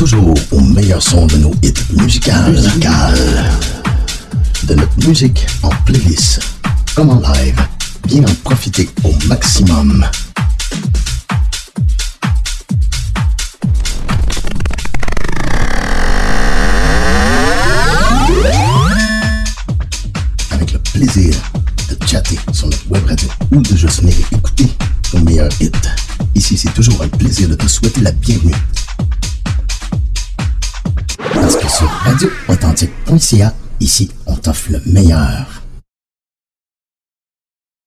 toujours au meilleur son de nos hits musicales. De notre musique en playlist, comme en live. Bien en profiter au maximum. Avec le plaisir de chatter sur notre web radio ou de juste venir écouter nos meilleurs hits. Ici, c'est toujours un plaisir de te souhaiter la bienvenue. Parce que sur radioauthentique.ca, ici, on t'offre le meilleur.